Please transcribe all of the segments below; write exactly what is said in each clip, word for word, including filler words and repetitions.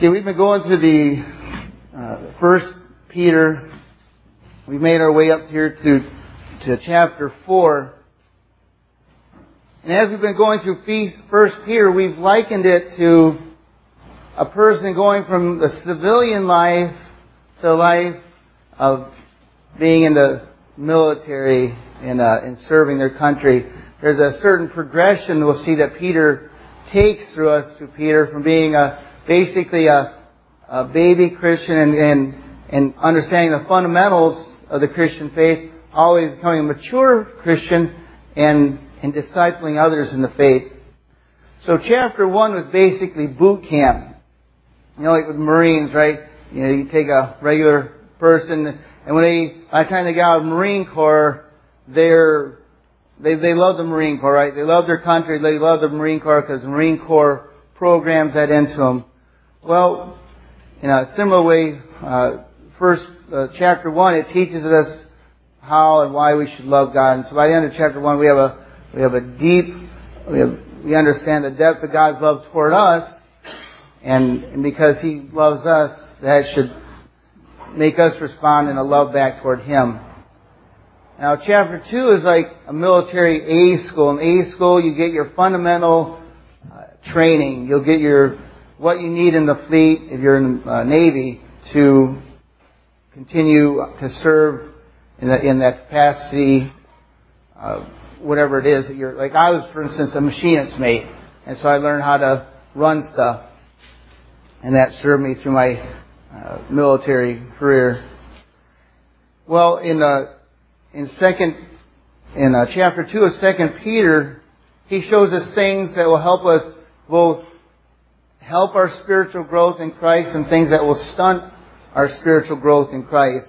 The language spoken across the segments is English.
See, we've been going through the uh, First Peter. We've made our way up here to to chapter four. And as we've been going through First Peter, we've likened it to a person going from the civilian life to a life of being in the military and, uh, and serving their country. There's a certain progression we'll see that Peter takes through us through Peter from being a basically a, a baby Christian and, and and understanding the fundamentals of the Christian faith, always becoming a mature Christian and and discipling others in the faith. So chapter one was basically boot camp. You know, like with Marines, right? You know, you take a regular person, and when they, by the time they get out of the Marine Corps, they're they they love the Marine Corps, right? They love their country. They love the Marine Corps because the Marine Corps programs that into them. Well, in a similar way, uh, first uh, chapter one, it teaches us how and why we should love God. And so by the end of chapter one, we have a we have a deep we have, we understand the depth of God's love toward us, and, and because He loves us, that should make us respond in a love back toward Him. Now, chapter two is like a military A school. In A school, you get your fundamental uh, training. You'll get your what you need in the fleet, if you're in the uh, Navy, to continue to serve in, the, in that capacity, uh, whatever it is that you're. Like I was, for instance, a machinist mate, and so I learned how to run stuff, and that served me through my uh, military career. Well, in uh, in second in uh, chapter two of Second Peter, he shows us things that will help us both help our spiritual growth in Christ and things that will stunt our spiritual growth in Christ.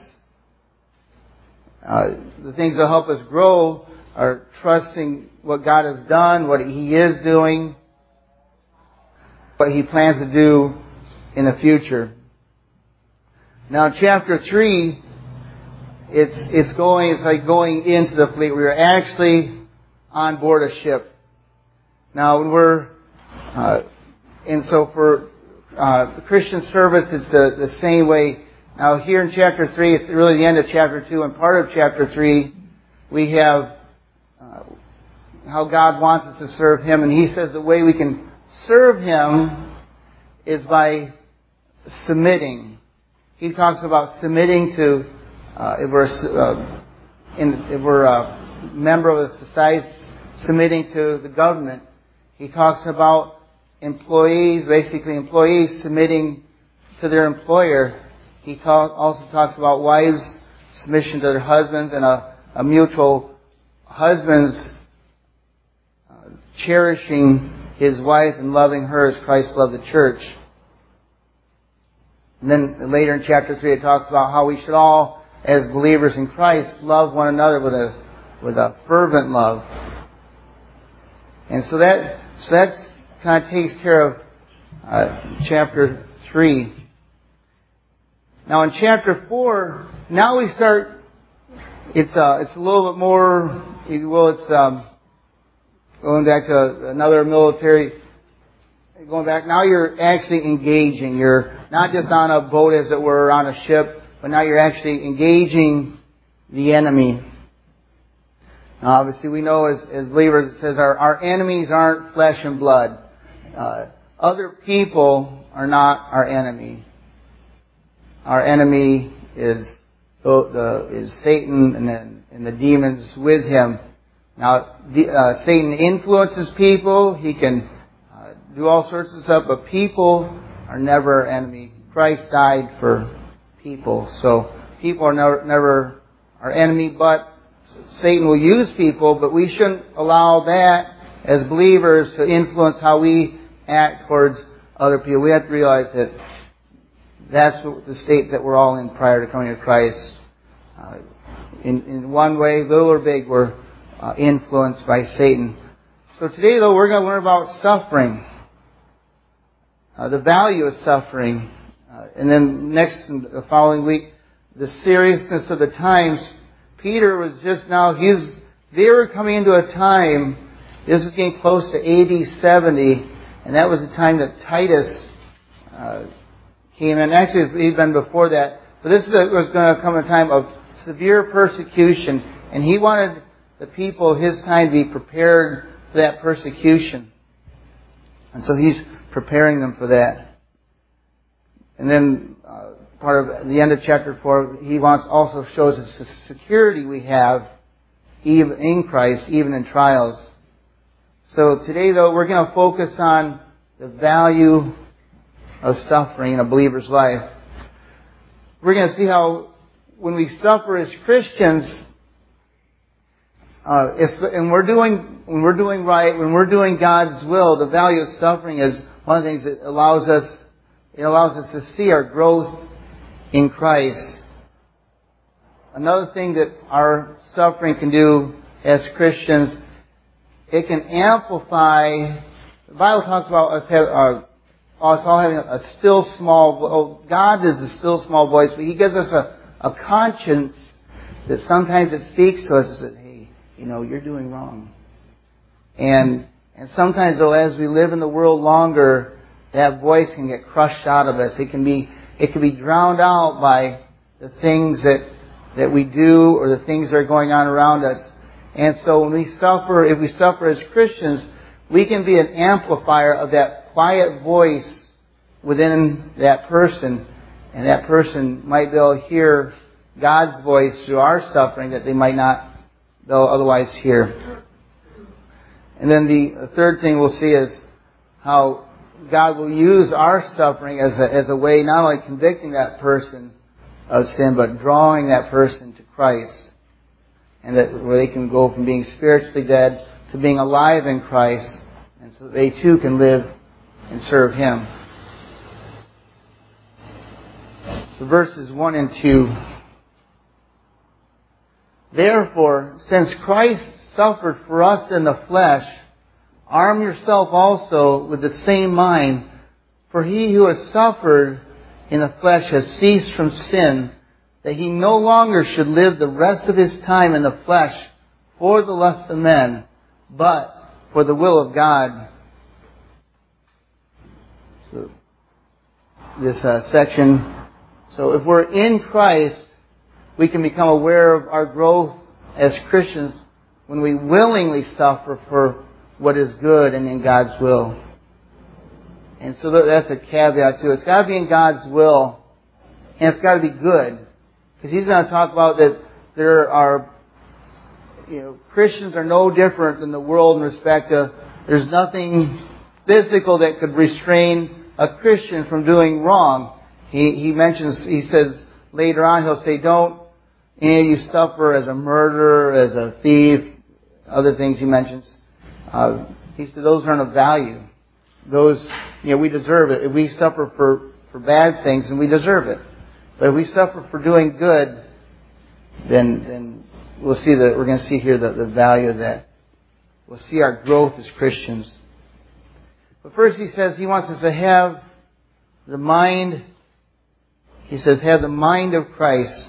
Uh, the things that will help us grow are trusting what God has done, what He is doing, what He plans to do in the future. Now, chapter three, it's it's going. It's like going into the fleet. We are actually on board a ship. Now, when we're uh, and so for uh, the Christian service, it's the, the same way. Now, here in chapter three, it's really the end of chapter two, and part of chapter three, we have uh, how God wants us to serve Him, and He says the way we can serve Him is by submitting. He talks about submitting to, uh, if we're, uh, in, if we're a member of a society, submitting to the government. He talks about employees, basically employees submitting to their employer. He talk, also talks about wives' submission to their husbands and a, a mutual husband's uh, cherishing his wife and loving her as Christ loved the church. And then later in chapter three, it talks about how we should all, as believers in Christ, love one another with a with a fervent love. And so that so that kind of takes care of uh, chapter three. Now in chapter four, now we start. It's uh, it's a little bit more, if you will. It's um, going back to another military. Going back, now you're actually engaging. You're not just on a boat, as it were, on a ship, but now you're actually engaging the enemy. Now, obviously, we know as, as believers, it says our, our enemies aren't flesh and blood. Uh, other people are not our enemy. Our enemy is the, the is Satan and then and the demons with him. Now, the, uh, Satan influences people. He can uh, do all sorts of stuff, but people are never our enemy. Christ died for people, so people are never, never our enemy. But Satan will use people, but we shouldn't allow that as believers to influence how we act towards other people. We have to realize that that's the state that we're all in prior to coming to Christ. Uh, in, in one way, little or big, we're uh, influenced by Satan. So today, though, we're going to learn about suffering, uh, the value of suffering, uh, and then next, the following week, the seriousness of the times. Peter was just now, he's, they were coming into a time, this is getting close to A D seventy, and that was the time that Titus uh, came in. Actually, even before that. But this is a, was going to come a time of severe persecution. And he wanted the people of his time to be prepared for that persecution. And so he's preparing them for that. And then uh, part of the end of chapter four, he wants also shows us the security we have even in Christ, even in trials. So today, though, we're going to focus on the value of suffering in a believer's life. We're going to see how when we suffer as Christians, uh, it's, and we're doing when we're doing right, when we're doing God's will, the value of suffering is one of the things that allows us it allows us to see our growth in Christ. Another thing that our suffering can do as Christians, it can amplify. The Bible talks about us have, uh, us all having a still small. Oh, God is the still small voice, but He gives us a, a conscience that sometimes it speaks to us and says, "Hey, you know, you're doing wrong." And and sometimes, though, as we live in the world longer, that voice can get crushed out of us. It can be it can be drowned out by the things that that we do or the things that are going on around us. And so when we suffer, if we suffer as Christians, we can be an amplifier of that quiet voice within that person. And that person might be able to hear God's voice through our suffering that they might not they'll otherwise hear. And then the third thing we'll see is how God will use our suffering as a, as a way not only convicting that person of sin, but drawing that person to Christ. And that where they can go from being spiritually dead to being alive in Christ. And so they too can live and serve Him. So verses one and two. Therefore, since Christ suffered for us in the flesh, arm yourself also with the same mind. For he who has suffered in the flesh has ceased from sin, that he no longer should live the rest of his time in the flesh for the lusts of men, but for the will of God. So, this uh, section. So if we're in Christ, we can become aware of our growth as Christians when we willingly suffer for what is good and in God's will. And so that's a caveat too. It's got to be in God's will, and it's got to be good. Because He's going to talk about that there are, you know, Christians are no different than the world in respect to there's nothing physical that could restrain a Christian from doing wrong. He he mentions, he says later on, he'll say, don't any of you suffer as a murderer, as a thief, other things he mentions. Uh, he said those aren't of value. Those, you know, we deserve it. If we suffer for, for bad things, then we deserve it. But if we suffer for doing good, then then we'll see that we're going to see here the, the value of that. We'll see our growth as Christians. But first he says he wants us to have the mind, he says, have the mind of Christ.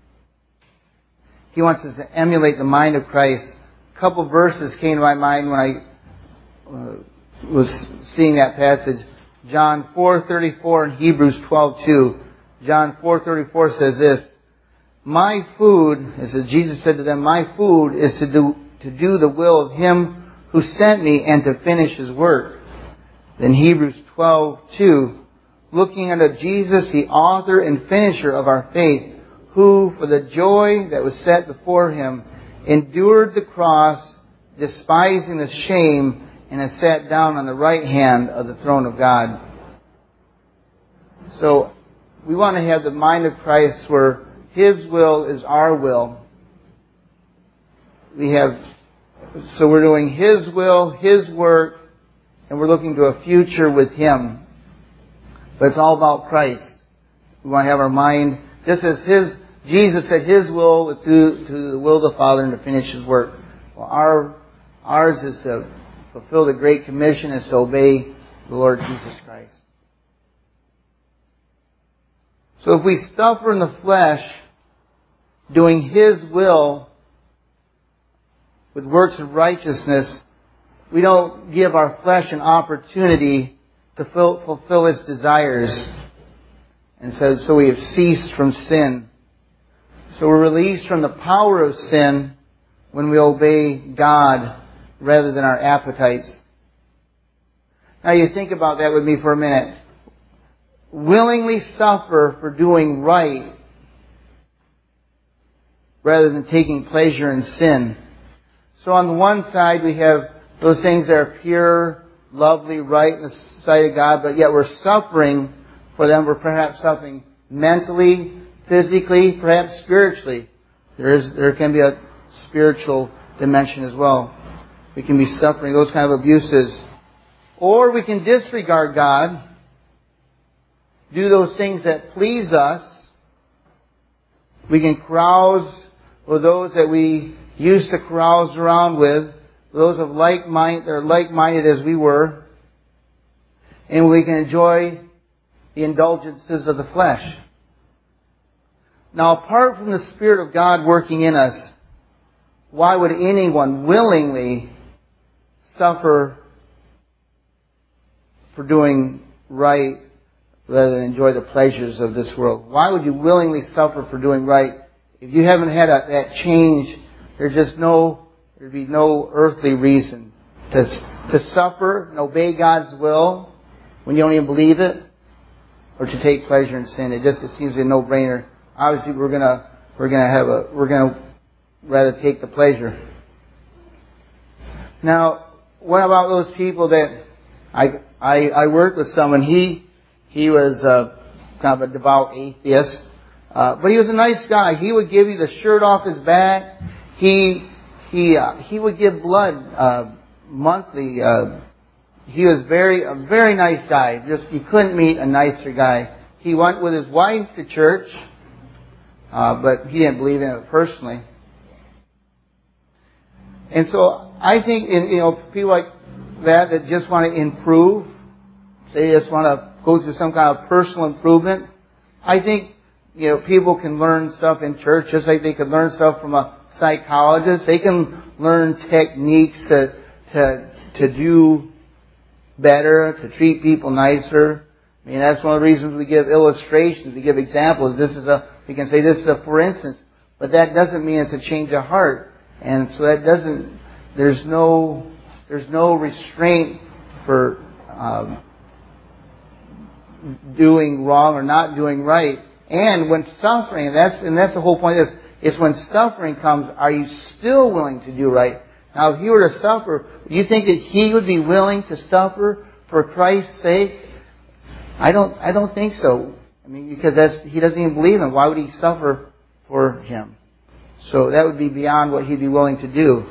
He wants us to emulate the mind of Christ. A couple verses came to my mind when I uh, was seeing that passage. John four thirty-four and Hebrews twelve two. John four thirty-four says this, my food, as Jesus said to them, my food is to do, to do the will of Him who sent me and to finish His work. Then Hebrews twelve two, looking unto Jesus, the author and finisher of our faith, who for the joy that was set before Him endured the cross, despising the shame, and has sat down on the right hand of the throne of God. So, we want to have the mind of Christ where His will is our will. We have, so we're doing His will, His work, and we're looking to a future with Him. But it's all about Christ. We want to have our mind, just as His, Jesus said His will was to, to the will of the Father and to finish His work. Well, our, ours is to fulfill the Great Commission, is to obey the Lord Jesus Christ. So if we suffer in the flesh, doing His will with works of righteousness, we don't give our flesh an opportunity to fulfill its desires. And says, so we have ceased from sin. So we're released from the power of sin when we obey God rather than our appetites. Now you think about that with me for a minute. Willingly suffer for doing right rather than taking pleasure in sin. So on the one side we have those things that are pure, lovely, right in the sight of God, but yet we're suffering for them. We're perhaps suffering mentally, physically, perhaps spiritually. There is, there can be a spiritual dimension as well. We can be suffering those kind of abuses. Or we can disregard God, do those things that please us. We can carouse with those that we used to carouse around with, those of like mind, or like-minded as we were, and we can enjoy the indulgences of the flesh. Now, apart from the Spirit of God working in us, why would anyone willingly suffer for doing right rather than enjoy the pleasures of this world? Why would you willingly suffer for doing right? If you haven't had a, that change, there's just no, there'd be no earthly reason to, to suffer and obey God's will when you don't even believe it, or to take pleasure in sin. It just it seems a no-brainer. Obviously, we're gonna we're gonna have a we're gonna rather take the pleasure. Now, what about those people that I I, I worked with someone? He he was uh, kind of a devout atheist, uh, but he was a nice guy. He would give you the shirt off his back. He he uh, he would give blood uh, monthly. Uh, he was very a very nice guy. Just you couldn't meet a nicer guy. He went with his wife to church, uh, but he didn't believe in it personally. And so I think in, you know people like that that just want to improve, they just want to go through some kind of personal improvement. I think you know people can learn stuff in church just like they can learn stuff from a psychologist. They can learn techniques to to to do better, to treat people nicer. I mean, that's one of the reasons we give illustrations, we give examples. This is a, we can say this is a for instance, but that doesn't mean it's a change of heart. And so that doesn't, there's no, there's no restraint for um, doing wrong or not doing right. And when suffering, and that's, and that's the whole point of this, is when suffering comes, are you still willing to do right? Now, if he were to suffer, do you think that he would be willing to suffer for Christ's sake? I don't. I don't think so. I mean, because that's he doesn't even believe him. Why would he suffer for him? So that would be beyond what he'd be willing to do.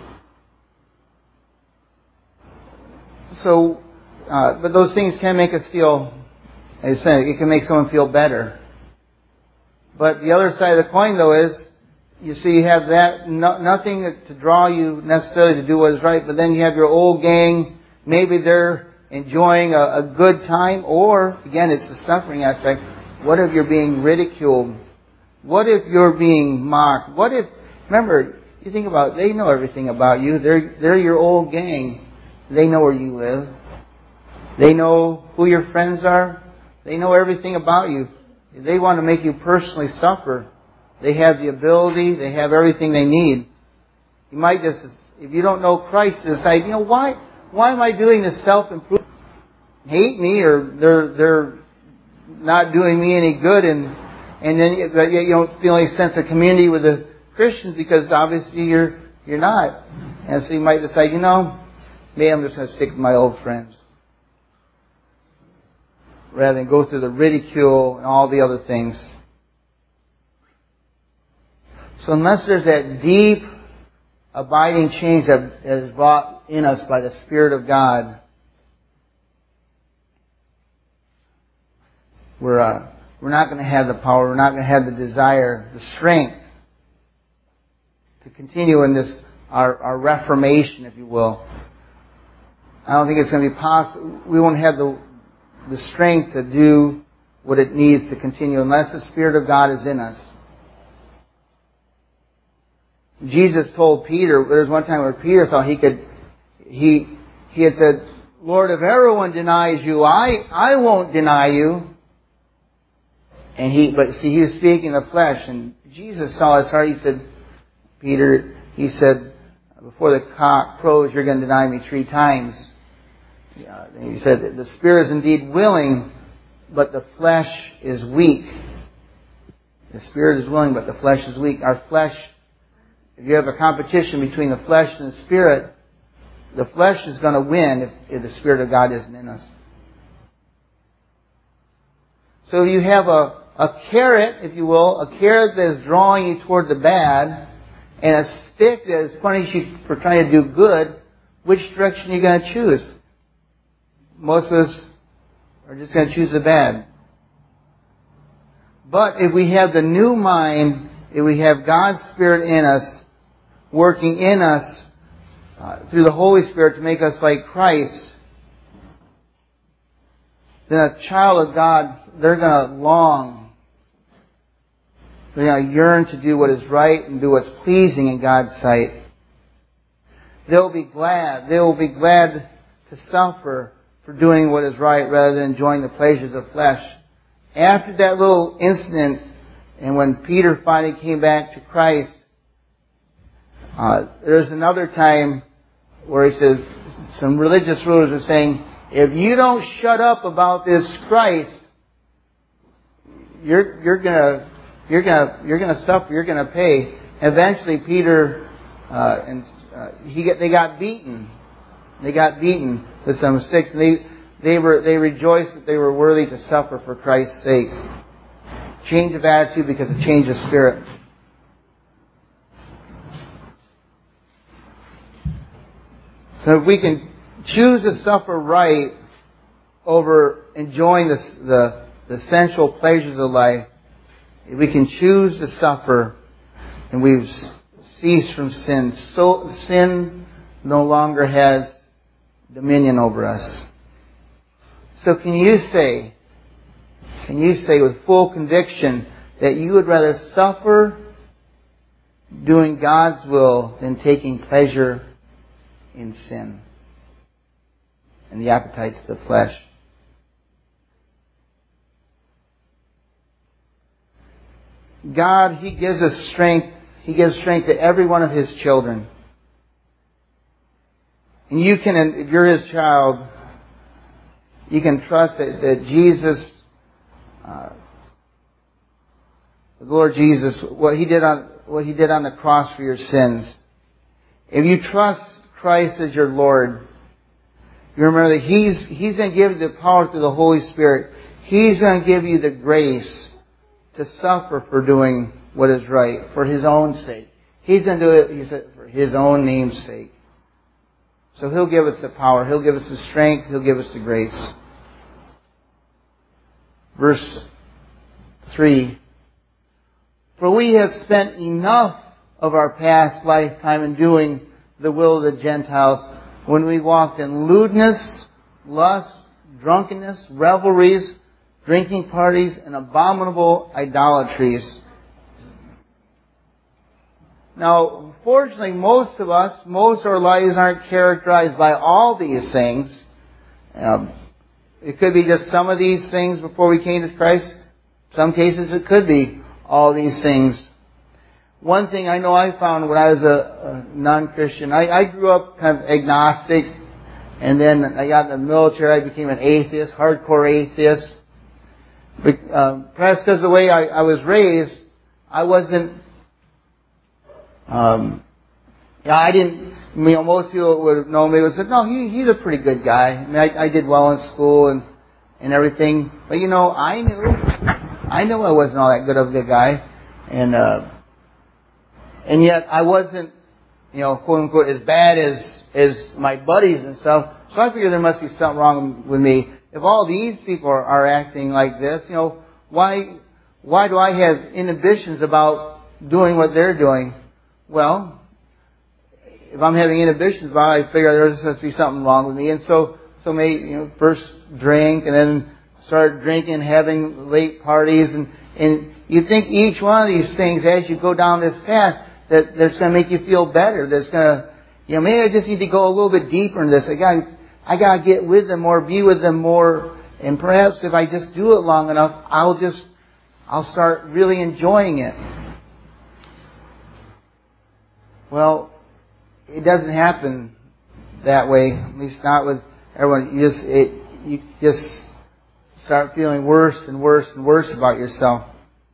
So, uh, but those things can make us feel. As I said, it can make someone feel better. But the other side of the coin, though, is. You see, you have that, no, nothing to draw you necessarily to do what is right, but then you have your old gang. Maybe they're enjoying a, a good time, or, again, it's the suffering aspect. What if you're being ridiculed? What if you're being mocked? What if, remember, you think about it, they know everything about you. They're, they're your old gang. They know where you live. They know who your friends are. They know everything about you. They want to make you personally suffer. They have the ability. They have everything they need. You might just, if you don't know Christ, decide, you know, why, why am I doing this self-improvement? Hate me, or they're they're not doing me any good, and and then you, you don't feel any sense of community with the Christians because obviously you're you're not. And so you might decide, you know, maybe I'm just going to stick with my old friends rather than go through the ridicule and all the other things. So unless there's that deep, abiding change that is brought in us by the Spirit of God, we're uh, we're not going to have the power, we're not going to have the desire, the strength to continue in this, our, our reformation, if you will. I don't think it's going to be possible. We won't have the the strength to do what it needs to continue unless the Spirit of God is in us. Jesus told Peter, there was one time where Peter thought he could, he he had said, Lord, if everyone denies you, I, I won't deny you. And he, but see, he was speaking the flesh, and Jesus saw his heart. He said, Peter, he said, before the cock crows, you're going to deny me three times. Yeah, he said, the spirit is indeed willing, but the flesh is weak. The spirit is willing, but the flesh is weak. Our flesh, if you have a competition between the flesh and the spirit, the flesh is going to win if, if the Spirit of God isn't in us. So you have a, a carrot, if you will, a carrot that is drawing you toward the bad, and a stick that is punishing you for trying to do good. Which direction are you going to choose? Most of us are just going to choose the bad. But if we have the new mind, if we have God's Spirit in us, working in us uh, through the Holy Spirit to make us like Christ, then a child of God, they're going to long. They're going to yearn to do what is right and do what's pleasing in God's sight. They'll be glad. They will be glad to suffer for doing what is right rather than enjoying the pleasures of flesh. After that little incident, and when Peter finally came back to Christ, uh, there's another time where he says, some religious rulers are saying, if you don't shut up about this Christ, you're you're gonna you're gonna you're gonna suffer. You're gonna pay. Eventually, Peter uh, and uh, he get they got beaten. They got beaten with some sticks, and they they were they rejoiced that they were worthy to suffer for Christ's sake. Change of attitude because of change of spirit. So if we can choose to suffer right over enjoying the, the, the sensual pleasures of life, if we can choose to suffer, and we've ceased from sin, so sin no longer has dominion over us. So can you say, can you say with full conviction that you would rather suffer doing God's will than taking pleasure in sin and the appetites of the flesh? God, He gives us strength. He gives strength to every one of His children. And you can, if you're His child, you can trust that, that Jesus, uh, the Lord Jesus, what He did on what He did on the cross for your sins. If you trust Christ as your Lord, you remember that He's He's going to give you the power through the Holy Spirit. He's going to give you the grace to suffer for doing what is right for His own sake. He's going to do it, He said, for His own name's sake. So He'll give us the power. He'll give us the strength. He'll give us the grace. Verse three. For we have spent enough of our past lifetime in doing the will of the Gentiles when we walked in lewdness, lust, drunkenness, revelries, drinking parties, and abominable idolatries. Now, fortunately, most of us, most of our lives aren't characterized by all these things. Um, it could be just some of these things before we came to Christ. Some cases it could be all these things. One thing I know I found when I was a, a non-Christian, I, I grew up kind of agnostic, and then I got in the military, I became an atheist, hardcore atheist. But, uh, perhaps because of the way I, I was raised, I wasn't, um, yeah, I didn't, you know, most people would have known me and said, no, he, he's a pretty good guy. I mean, I, I did well in school and, and everything. But, you know, I knew, I knew I wasn't all that good of a good guy. And, uh, and yet I wasn't, you know, quote unquote, as bad as, as my buddies and stuff. So I figured there must be something wrong with me. If all these people are, are acting like this, you know, why, why do I have inhibitions about doing what they're doing? Well, if I'm having inhibitions about it, I figure there must be something wrong with me. And so, so maybe, you know, first drink and then start drinking, having late parties. And, and you think each one of these things, as you go down this path, that that's going to make you feel better. That's going to, you know, maybe I just need to go a little bit deeper in this. I got, I got to get with them more, be with them more. And perhaps if I just do it long enough, I'll just, I'll start really enjoying it. Well, it doesn't happen that way, at least not with everyone. You just, it, you just start feeling worse and worse and worse about yourself.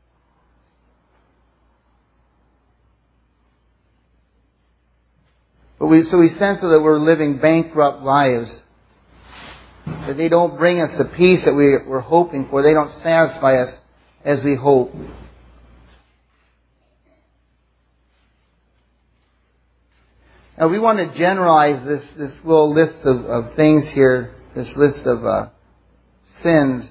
But we, so we sense that we're living bankrupt lives. That they don't bring us the peace that we, we're hoping for. They don't satisfy us as we hope. Now we want to generalize this, this little list of, of things here, this list of uh, sins.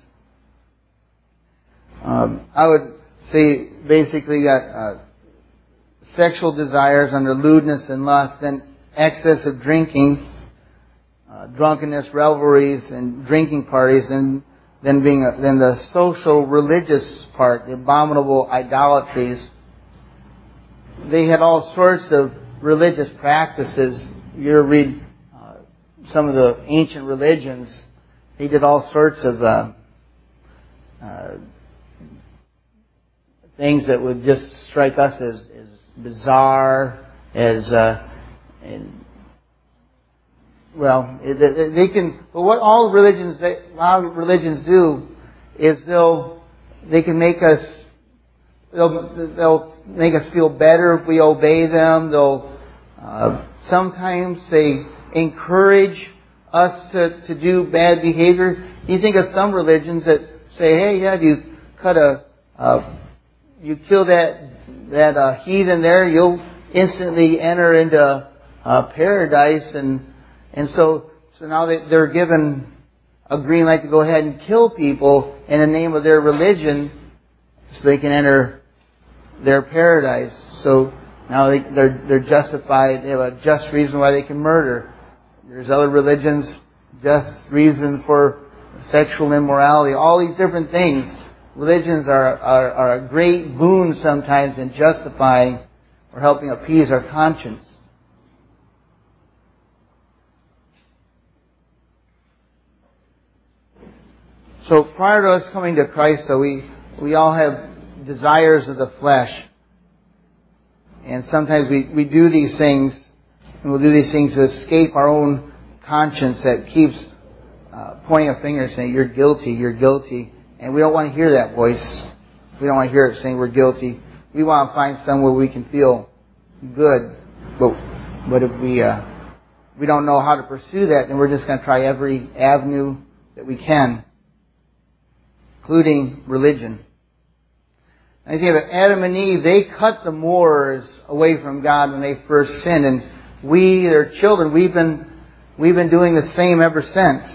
Um, I would say basically you got uh, sexual desires under lewdness and lust, then excess of drinking, uh, drunkenness, revelries, and drinking parties, and then being a, then the social religious part, the abominable idolatries. They had all sorts of religious practices. You read uh, some of the ancient religions. They did all sorts of uh, uh, things that would just strike us as, as bizarre, as uh, and, well, they, they can. But what all religions, they, a lot of religions do, is they'll they can make us they'll they'll make us feel better if we obey them. They'll uh, sometimes they encourage us to, to do bad behavior. You think of some religions that say, "Hey, yeah, if you cut a uh, you kill that that uh, heathen there, you'll instantly enter into uh, paradise." And and so so now they, they're given a green light to go ahead and kill people in the name of their religion, so they can enter their paradise. So now they, they're they're justified. They have a just reason why they can murder. There's other religions, just reason for sexual immorality. All these different things. Religions are, are, are a great boon sometimes in justifying or helping appease our conscience. So prior to us coming to Christ, so we, we all have desires of the flesh. And sometimes we, we do these things, and we'll do these things to escape our own conscience that keeps uh, pointing a finger saying, "You're guilty, you're guilty." And we don't want to hear that voice. We don't want to hear it saying we're guilty. We want to find somewhere we can feel good. But but if we uh, we don't know how to pursue that, then we're just going to try every avenue that we can, including religion. I think of Adam and Eve, they cut the moors away from God when they first sinned, and we, their children, we've been we've been doing the same ever since.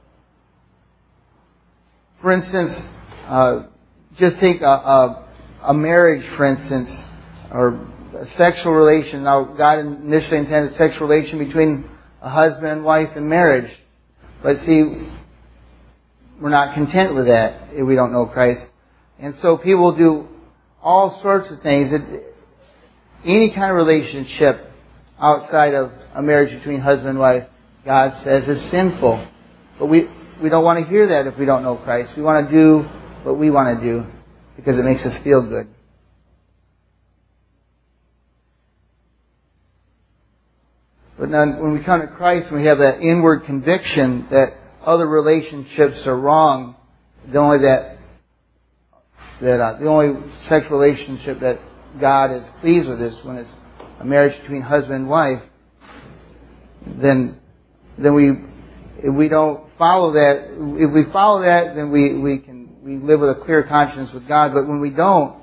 For instance, uh, just take a, a, a marriage, for instance, or a sexual relation. Now, God initially intended a sexual relation between a husband and wife in marriage. But see, we're not content with that if we don't know Christ. And so people do all sorts of things. Any kind of relationship outside of a marriage between husband and wife, God says is sinful. But we... We don't want to hear that if we don't know Christ. We want to do what we want to do because it makes us feel good. But now when we come to Christ and we have that inward conviction that other relationships are wrong, the only that that uh, the only sexual relationship that God is pleased with is when it's a marriage between husband and wife, then then we if we don't follow that, if we follow that, then we, we can we live with a clear conscience with God. But when we don't,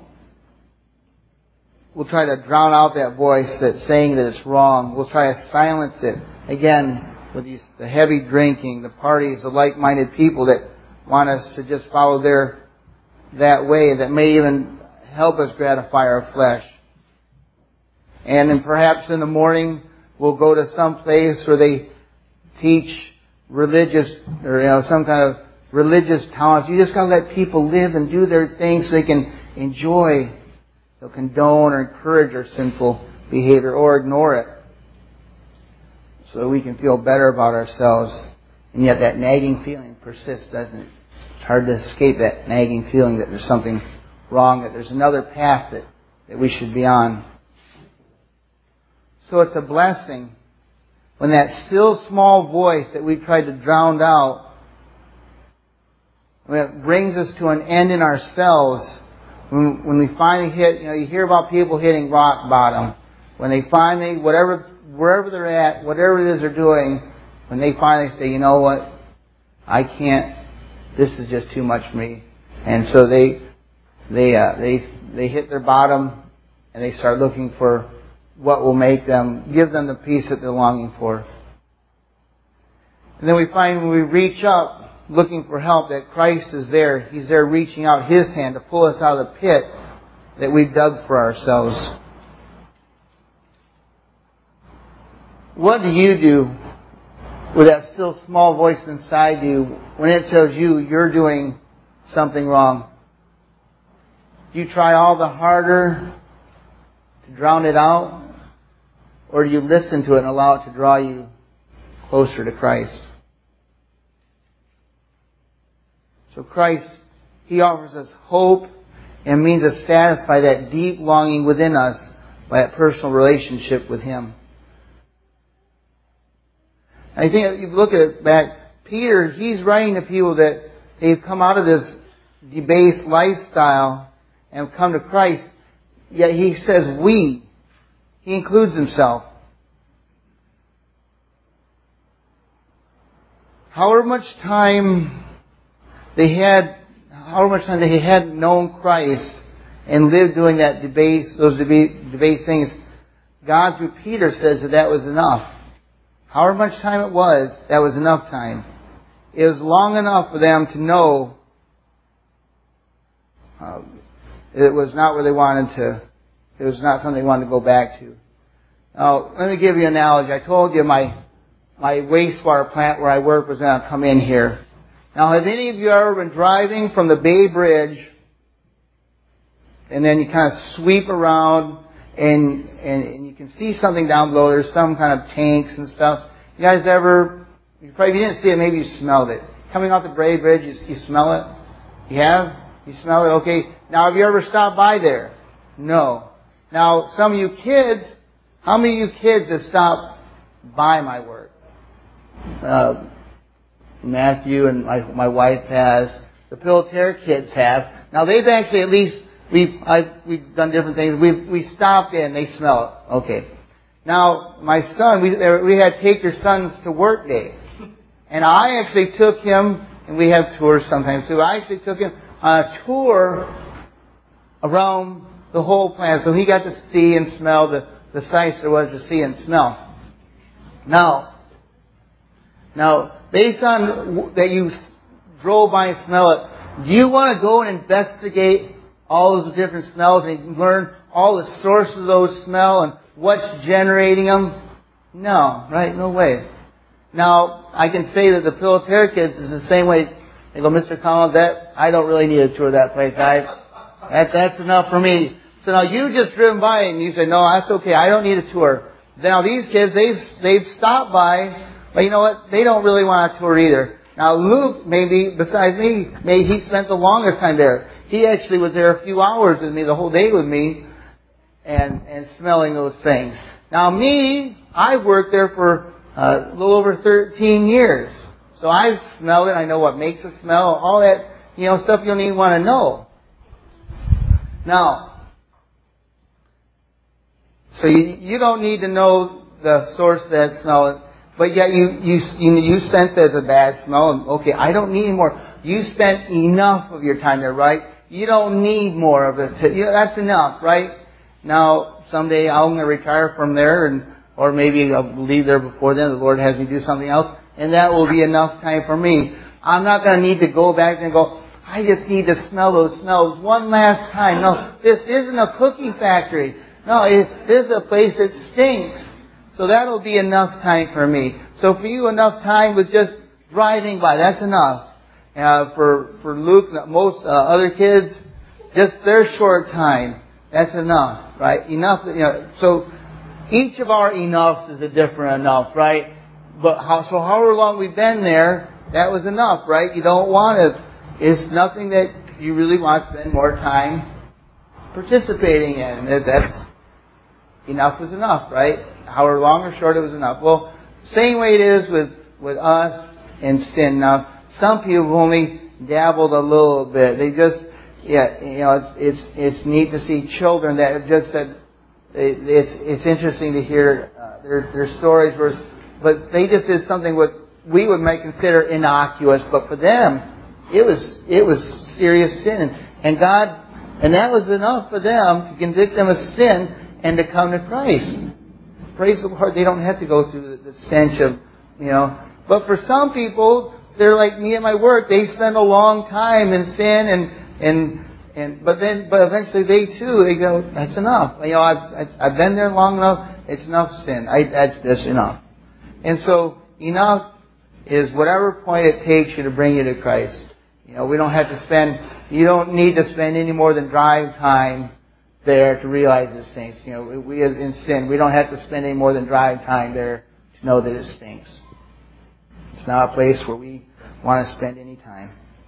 we'll try to drown out that voice that's saying that it's wrong. We'll try to silence it. Again, with these the heavy drinking, the parties, the like-minded people that want us to just follow their that way, that may even help us gratify our flesh. And then perhaps in the morning we'll go to some place where they teach religious, or you know, some kind of religious talents. You just got to let people live and do their things so they can enjoy. They'll condone or encourage our sinful behavior or ignore it, so that we can feel better about ourselves. And yet that nagging feeling persists, doesn't it? It's hard to escape that nagging feeling that there's something wrong, that there's another path that, that we should be on. So it's a blessing when that still small voice that we tried to drown out, when it brings us to an end in ourselves, when, when we finally hit, you know, you hear about people hitting rock bottom. When they finally, whatever, wherever they're at, whatever it is they're doing, when they finally say, you know what, I can't, this is just too much for me. And so they, they, uh, they, they hit their bottom and they start looking for what will make them, give them the peace that they're longing for. And then we find when we reach up, looking for help, that Christ is there. He's there reaching out His hand to pull us out of the pit that we've dug for ourselves. What do you do with that still small voice inside you when it tells you you're doing something wrong? Do you try all the harder to drown it out? Or do you listen to it and allow it to draw you closer to Christ? So Christ, He offers us hope and means to satisfy that deep longing within us by that personal relationship with Him. I think if you look at it back, Peter, he's writing to people that they've come out of this debased lifestyle and have come to Christ. Yet he says we. He includes himself. However much time they had, however much time they had known Christ and lived doing that debased, those debased, debased things, God through Peter says that that was enough. However much time it was, that was enough time. It was long enough for them to know uh, it was not where they wanted to, it was not something they wanted to go back to. Now, let me give you an analogy. I told you my my wastewater plant where I work was going to come in here. Now, have any of you ever been driving from the Bay Bridge and then you kind of sweep around and, and, and you can see something down below? There's some kind of tanks and stuff. You guys ever, you probably if you didn't see it, maybe you smelled it. Coming off the Bay Bridge, you, you smell it? You have? You smell it? Okay. Now, have you ever stopped by there? No. Now, some of you kids, how many of you kids have stopped by my work? Uh, Matthew and my, my wife has. The Pilter kids have. Now, they've actually at least, we've, I've, we've done different things. We've, we stopped in, they smell it. Okay. Now, my son, we, we had to take your sons to work day. And I actually took him, and we have tours sometimes too, I actually took him on a tour around the whole plant. So he got to see and smell the, the sights there was to see and smell. Now, now, based on that you drove by and smell it, do you want to go and investigate all those different smells and learn all the sources of those smell and what's generating them? No, right? No way. Now, I can say that the Pilter kids is the same way. They go, Mister Collins, that, I don't really need a tour of that place. I, that, that's enough for me. So now you just driven by and you say, no, that's okay. I don't need a tour. Now these kids, they've, they've stopped by, but you know what? They don't really want a tour either. Now Luke, maybe, besides me, maybe he spent the longest time there. He actually was there a few hours with me, the whole day with me, and, and smelling those things. Now me, I've worked there for uh, a little over thirteen years. So I've smelled it. I know what makes it smell. All that, you know, stuff you don't even want to know. Now, so you, you don't need to know the source of that smell, but yet you, you, you, you sense that it's a bad smell. Okay, I don't need more. You spent enough of your time there, right? You don't need more of it. To, you know, that's enough, right? Now, someday I'm going to retire from there, and or maybe I'll leave there before then. The Lord has me do something else, and that will be enough time for me. I'm not going to need to go back and go, I just need to smell those smells one last time. No, this isn't a cookie factory. No, it, this is a place that stinks. So that'll be enough time for me. So for you, enough time with just driving by. That's enough. Uh, for for Luke, most uh, other kids, just their short time. That's enough, right? Enough. You know. So each of our enoughs is a different enough, right? But how, so however long we've been there, that was enough, right? You don't want to. It's nothing that you really want to spend more time participating in. That- That's enough was enough, right? However long or short, it was enough. Well, same way it is with, with us and sin. Now, some people have only dabbled a little bit. They just, yeah, you know, it's it's it's neat to see children that have just said, it, it's it's interesting to hear uh, their their stories, where, but they just did something what we would might consider innocuous, but for them, it was it was serious sin, and, and God, and that was enough for them to convict them of sin and to come to Christ. Praise the Lord, they don't have to go through the, the stench of, you know. But for some people, they're like me at my work. They spend a long time in sin, and and and but then but eventually they too they go, that's enough. You know, I've I've been there long enough. It's enough sin. I, that's just enough. And so enough is whatever point it takes you to bring you to Christ. You know, we don't have to spend. You don't need to spend any more than drive time there to realize these things. You know, we as in sin, we don't have to spend any more than drive time there to know that it stinks. It's not a place where we want to spend any time.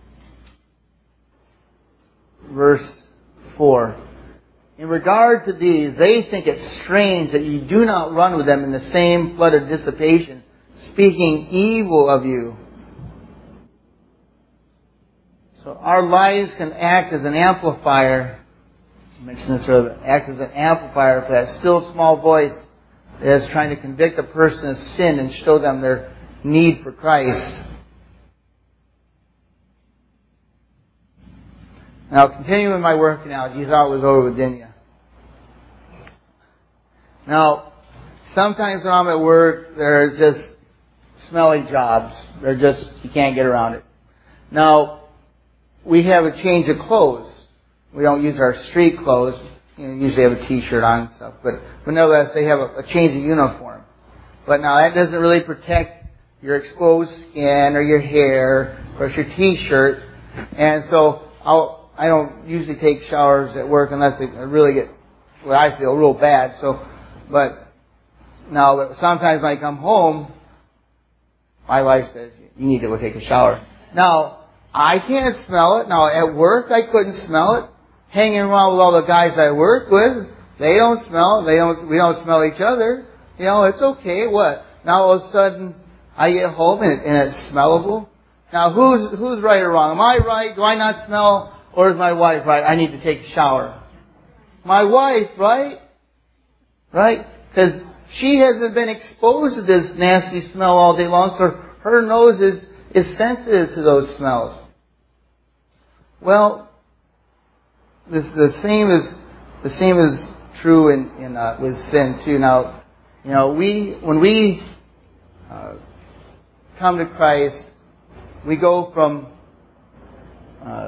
Verse four. In regard to these, they think it strange that you do not run with them in the same flood of dissipation, speaking evil of you. So our lives can act as an amplifier. I mentioned this earlier. Act as an amplifier for that still small voice that is trying to convict a person of sin and show them their need for Christ. Now, continuing my work analogy, you thought it was over with, didn't you? Now, sometimes when I'm at work, there's just smelly jobs. They're just, you can't get around it. Now, we have a change of clothes. We don't use our street clothes. You know, usually have a t-shirt on and stuff. But, but nevertheless, they have a, a change of uniform. But now that doesn't really protect your exposed skin or your hair or your t-shirt. And so I'll, I don't usually take showers at work unless I really get what I feel real bad. So, but now sometimes when I come home, my wife says, you need to go take a shower. Now, I can't smell it. Now, at work, I couldn't smell it. Hanging around with all the guys I work with, they don't smell. They don't. We don't smell each other. You know, it's okay. What? Now all of a sudden, I get home and, it, and it's smellable. Now, who's who's right or wrong? Am I right? Do I not smell, or is my wife right? I need to take a shower. My wife, right? Right? Because she hasn't been exposed to this nasty smell all day long, so her nose is is sensitive to those smells. Well, the, the same is the same is true in, in uh, with sin too. Now, you know, we when we uh, come to Christ, we go from uh,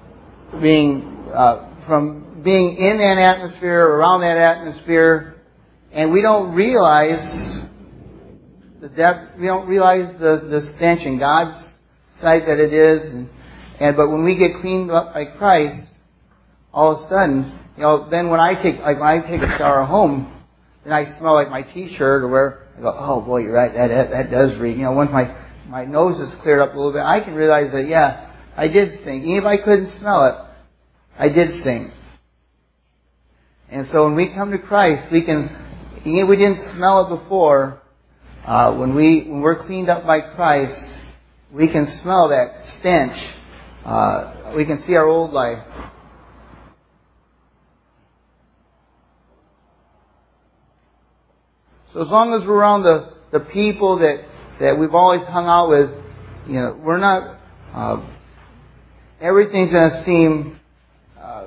being uh, from being in that atmosphere, around that atmosphere, and we don't realize the depth. We don't realize the, the stench in God's sight that it is, and, and but when we get cleaned up by Christ, all of a sudden, you know, then when I take like when I take a shower home, then I smell like my t-shirt or where I go, oh boy, you're right, that that, that does reek. You know, once my my nose is cleared up a little bit, I can realize that yeah, I did stink. Even if I couldn't smell it, I did stink. And so when we come to Christ, we can, even if we didn't smell it before, uh, when we when we're cleaned up by Christ, we can smell that stench. Uh, we can see our old life. So as long as we're around the, the people that, that we've always hung out with, you know, we're not, uh, everything's going to seem uh,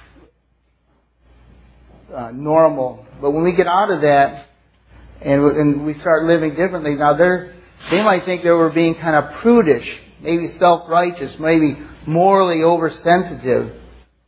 uh, normal. But when we get out of that and, and we start living differently, now they're, they might think that we're being kind of prudish, maybe self-righteous, maybe morally oversensitive.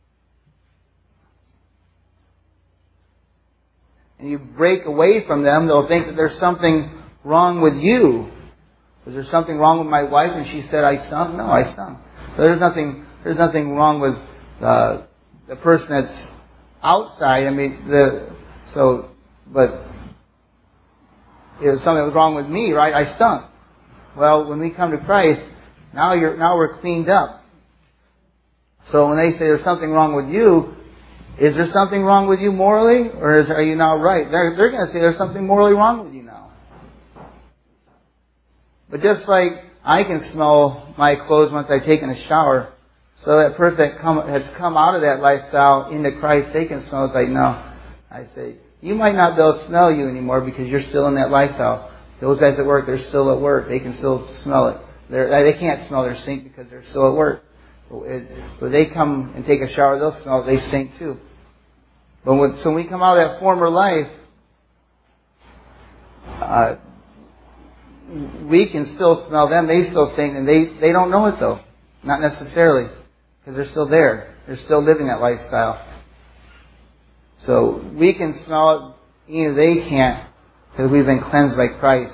And you break away from them, they'll think that there's something wrong with you. Is there something wrong with my wife? And she said, I stunk? No, I stunk. So there's nothing, there's nothing wrong with uh, the person that's outside. I mean, the, so, but it was something that was wrong with me, right? I stunk. Well, when we come to Christ, now you're, now we're cleaned up. So when they say there's something wrong with you, is there something wrong with you morally? Or is, are you now right? They're, they're going to say there's something morally wrong with you now. But just like I can smell my clothes once I've taken a shower, so that person that come, has come out of that lifestyle into Christ, they can smell. It's like, no. I say, you might not be able to smell you anymore because you're still in that lifestyle. Those guys at work, they're still at work. They can still smell it. They're, they can't smell their stink because they're still at work. When they come and take a shower, they'll smell it. They stink too. But when, so when we come out of that former life, uh, we can still smell them. They still stink, and they, they don't know it though. Not necessarily. Because they're still there. They're still living that lifestyle. So we can smell it, even they can't, because we've been cleansed by Christ.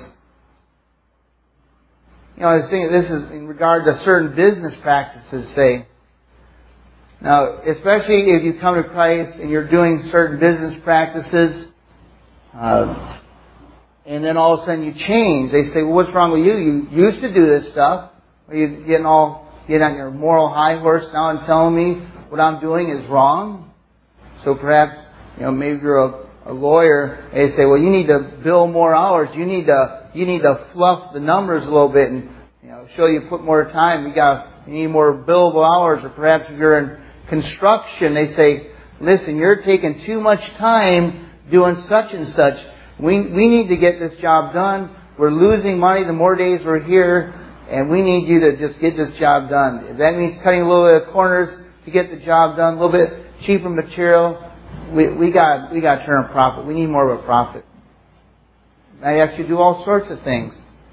You know, I was thinking this is in regard to certain business practices, say. Now, especially if you come to Christ and you're doing certain business practices, uh, and then all of a sudden you change. They say, well, what's wrong with you? You used to do this stuff. Are you getting all, get on your moral high horse now and telling me what I'm doing is wrong? So perhaps, you know, maybe you're a, a lawyer. They say, well, you need to bill more hours. You need to, you need to fluff the numbers a little bit and, you know, show you put more time. You got, you need more billable hours. Or perhaps if you're in construction, they say, listen, you're taking too much time doing such and such. We, we need to get this job done. We're losing money the more days we're here, and we need you to just get this job done. If that means cutting a little bit of corners to get the job done, a little bit cheaper material, we, we got, we got to turn a profit. We need more of a profit. I ask you to do all sorts of things.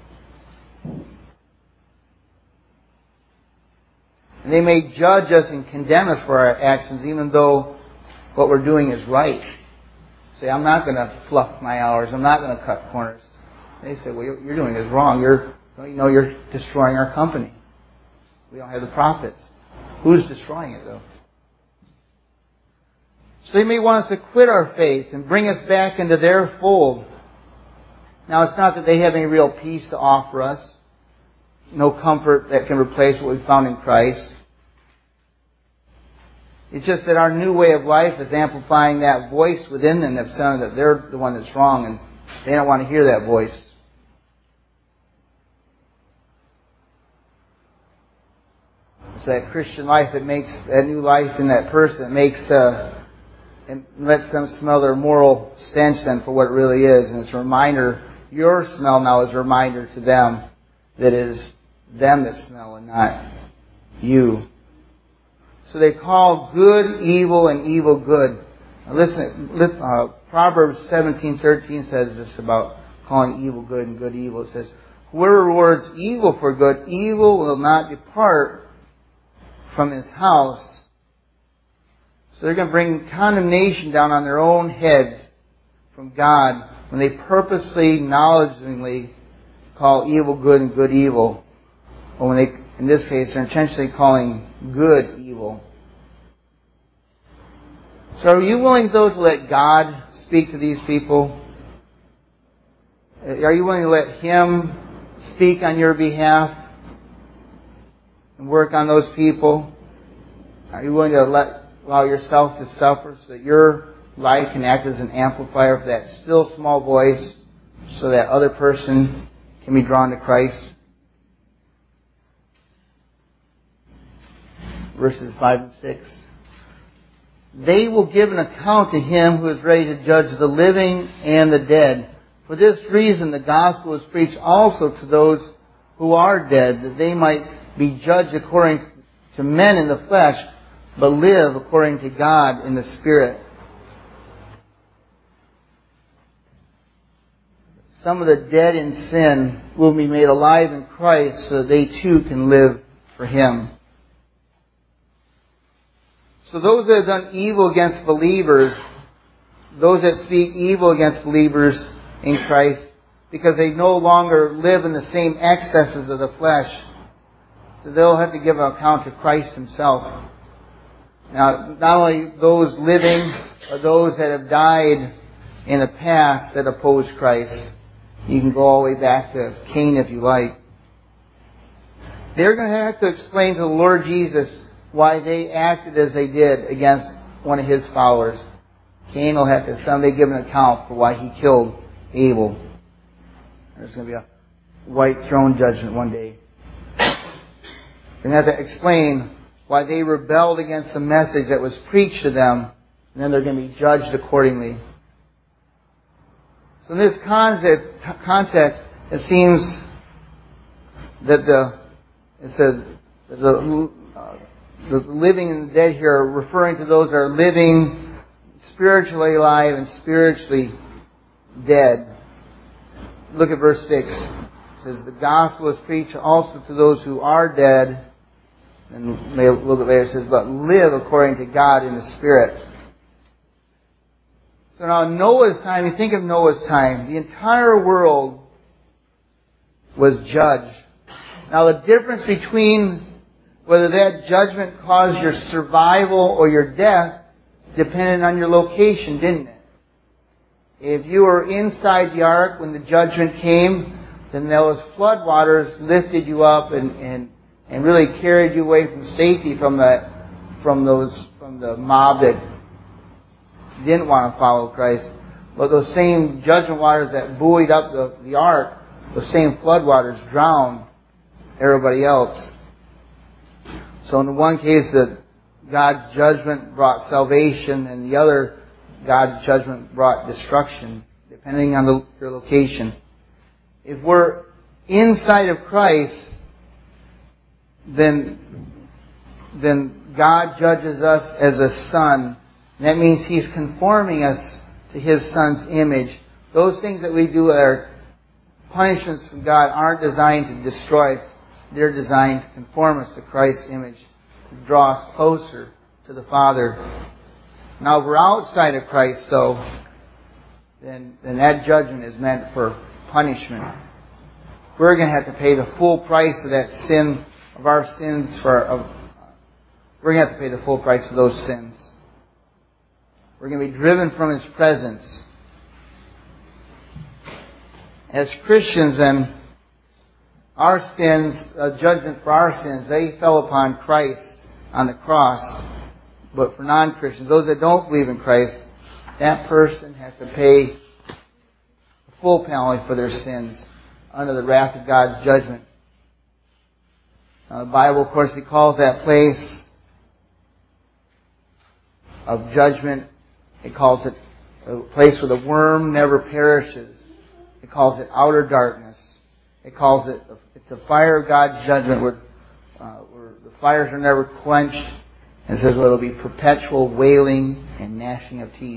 And they may judge us and condemn us for our actions, even though what we're doing is right. Say, I'm not going to fluff my hours. I'm not going to cut corners. They say, well, what you're doing is wrong. You're, don't you know you're destroying our company? We don't have the profits. Who's destroying it, though? So they may want us to quit our faith and bring us back into their fold. Now, it's not that they have any real peace to offer us. No comfort that can replace what we found in Christ. It's just that our new way of life is amplifying that voice within them that's saying that they're the one that's wrong, and they don't want to hear that voice. It's that Christian life that makes that new life in that person, that makes uh, and lets them smell their moral stench then for what it really is. And it's a reminder, your smell now is a reminder to them that it is them that smell and not you. So they call good evil and evil good. Now listen, uh, Proverbs seventeen thirteen says this about calling evil good and good evil. It says, whoever rewards evil for good, evil will not depart from his house. So they're going to bring condemnation down on their own heads from God when they purposely, knowledgeably call evil good and good evil. Or when they, in this case, they're intentionally calling good evil. So are you willing, though, to let God speak to these people? Are you willing to let Him speak on your behalf and work on those people? Are you willing to let allow yourself to suffer so that your life can act as an amplifier for that still small voice so that other person can be drawn to Christ? Verses five and six. They will give an account to Him who is ready to judge the living and the dead. For this reason the gospel is preached also to those who are dead, that they might be judged according to men in the flesh, but live according to God in the Spirit. Some of the dead in sin will be made alive in Christ so that they too can live for Him. So those that have done evil against believers, those that speak evil against believers in Christ, because they no longer live in the same excesses of the flesh, so they'll have to give an account to Christ Himself. Now, not only those living, but those that have died in the past that oppose Christ. You can go all the way back to Cain if you like. They're going to have to explain to the Lord Jesus why they acted as they did against one of his followers. Cain will have to someday give an account for why he killed Abel. There's going to be a white throne judgment one day. They're going to have to explain why they rebelled against the message that was preached to them, and then they're going to be judged accordingly. So in this context, it seems that the it says that the, uh, the living and the dead here are referring to those that are living spiritually alive and spiritually dead. Look at verse six. It says, the gospel is preached also to those who are dead. And a little bit later it says, but live according to God in the Spirit. So now in Noah's time, you think of Noah's time, the entire world was judged. Now the difference between whether that judgment caused your survival or your death depended on your location, didn't it? If you were inside the ark when the judgment came, then those floodwaters lifted you up and, and, and really carried you away from safety from the from those from the mob that didn't want to follow Christ. But those same judgment waters that buoyed up the, the ark, those same floodwaters drowned everybody else. So in the one case that God's judgment brought salvation, and the other God's judgment brought destruction, depending on the, your location. If we're inside of Christ, then, then God judges us as a son. And that means He's conforming us to His Son's image. Those things that we do that are punishments from God aren't designed to destroy us. They're designed to conform us to Christ's image, to draw us closer to the Father. Now, if we're outside of Christ, so then, then that judgment is meant for punishment. We're going to have to pay the full price of that sin, of our sins. For of, we're going to have to pay the full price of those sins. We're going to be driven from His presence. As Christians, then, our sins, uh, judgment for our sins, they fell upon Christ on the cross. But for non-Christians, those that don't believe in Christ, that person has to pay the full penalty for their sins under the wrath of God's judgment. Now, the Bible, of course, it calls that place of judgment, it calls it a place where the worm never perishes. It calls it outer darkness. It calls it, it's a fire of God's judgment where, uh, where the fires are never quenched. And it says well, it'll be perpetual wailing and gnashing of teeth.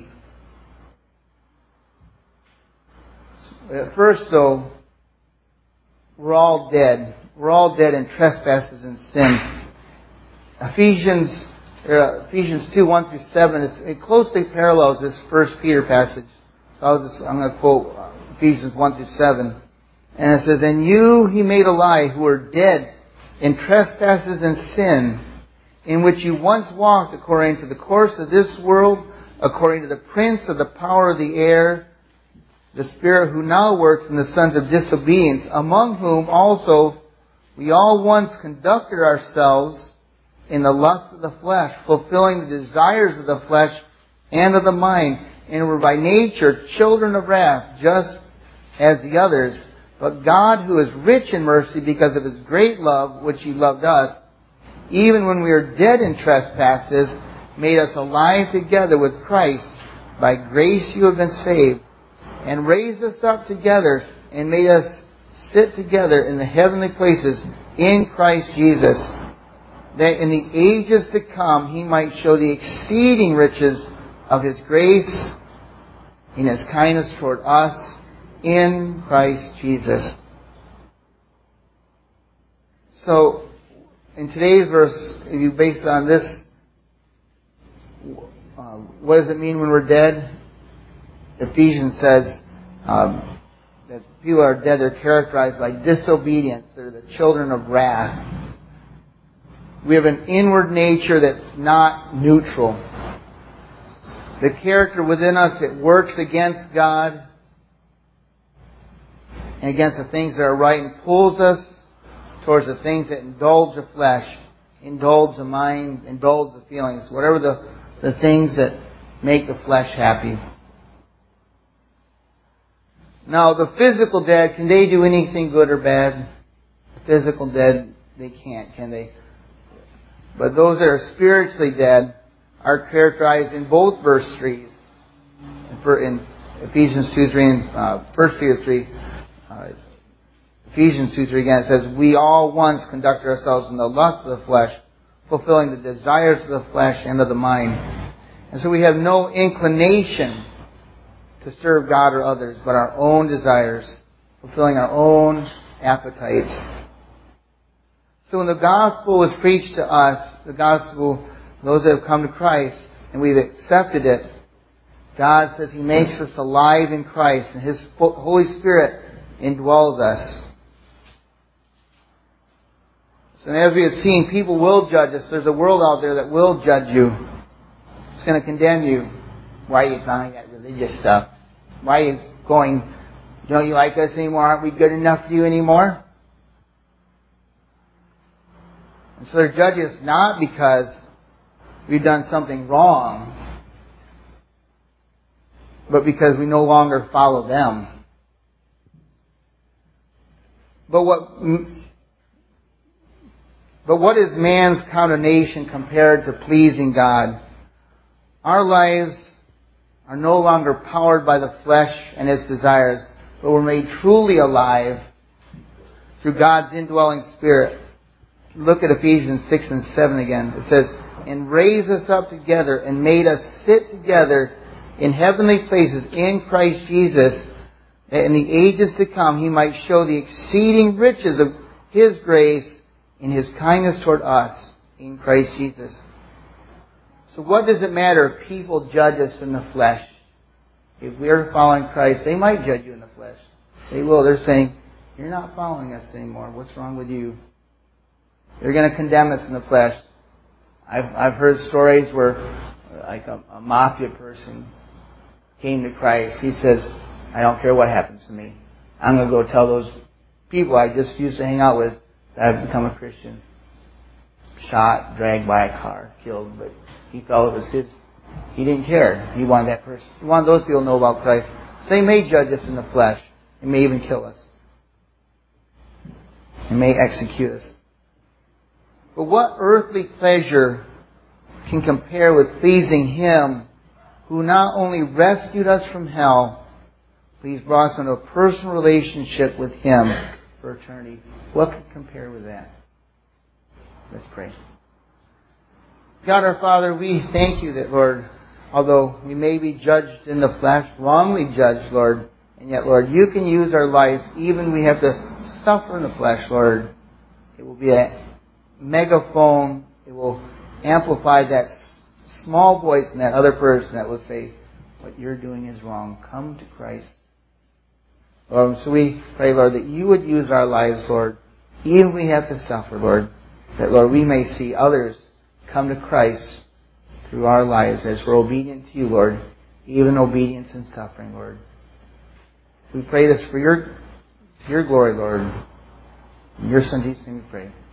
At first, though, we're all dead. We're all dead in trespasses and sin. Ephesians uh, Ephesians two, one through seven, it's, it closely parallels this First Peter passage. So I'll just, I'm going to quote uh, Ephesians one through seven. And it says, and you He made alive who were dead in trespasses and sin, in which you once walked according to the course of this world, according to the prince of the power of the air, the spirit who now works in the sons of disobedience, among whom also we all once conducted ourselves in the lust of the flesh, fulfilling the desires of the flesh and of the mind, and were by nature children of wrath, just as the others. But God, who is rich in mercy because of His great love, which He loved us, even when we were dead in trespasses, made us alive together with Christ. By grace you have been saved, and raised us up together, and made us sit together in the heavenly places in Christ Jesus, that in the ages to come He might show the exceeding riches of His grace in His kindness toward us in Christ Jesus. So, in today's verse, if you base it on this, uh, what does it mean when we're dead? Ephesians says um, that people are dead, they're characterized by disobedience. They're the children of wrath. We have an inward nature that's not neutral. The character within us that works against God and against the things that are right and pulls us towards the things that indulge the flesh, indulge the mind, indulge the feelings. Whatever the the things that make the flesh happy. Now, the physical dead, can they do anything good or bad? The physical dead, they can't, can they? But those that are spiritually dead are characterized in both verse threes. In Ephesians two three and uh, First Peter three, uh, Ephesians two three again, it says, "We all once conducted ourselves in the lust of the flesh, fulfilling the desires of the flesh and of the mind." And so we have no inclination to serve God or others, but our own desires, fulfilling our own appetites. So when the gospel was preached to us, the gospel, those that have come to Christ, and we've accepted it, God says He makes us alive in Christ, and His Holy Spirit indwells us. So as we have seen, people will judge us. There's a world out there that will judge you. It's going to condemn you. Why are you calling that religious stuff? Why are you going, don't you like us anymore? Aren't we good enough for you anymore? And so they're judging us not because we've done something wrong, but because we no longer follow them. But what, but what is man's condemnation compared to pleasing God? Our lives are no longer powered by the flesh and its desires, but we're made truly alive through God's indwelling Spirit. Look at Ephesians six and seven again. It says, "And raised us up together and made us sit together in heavenly places in Christ Jesus, that in the ages to come He might show the exceeding riches of His grace in His kindness toward us in Christ Jesus." So what does it matter if people judge us in the flesh? If we're following Christ, they might judge you in the flesh. They will. They're saying, "You're not following us anymore. What's wrong with you?" They're going to condemn us in the flesh. I've I've heard stories where, like a, a mafia person came to Christ. He says, "I don't care what happens to me. I'm going to go tell those people I just used to hang out with that I've become a Christian." Shot, dragged by a car, killed, but he felt it was his. He didn't care. He wanted that person. He wanted those people to know about Christ. So they may judge us in the flesh. They may even kill us. They may execute us. But what earthly pleasure can compare with pleasing Him who not only rescued us from hell, but He's brought us into a personal relationship with Him for eternity? What can compare with that? Let's pray. God our Father, we thank You that, Lord, although we may be judged in the flesh, wrongly judged, Lord, and yet, Lord, You can use our life, even we have to suffer in the flesh, Lord. It will be a megaphone. It will amplify that small voice in that other person that will say, "What you're doing is wrong. Come to Christ." Lord, so we pray, Lord, that You would use our lives, Lord, even if we have to suffer, Lord, that, Lord, we may see others come to Christ through our lives as we're obedient to You, Lord, even obedience in suffering, Lord. We pray this for Your, Your glory, Lord. In Your Son Jesus' name we pray.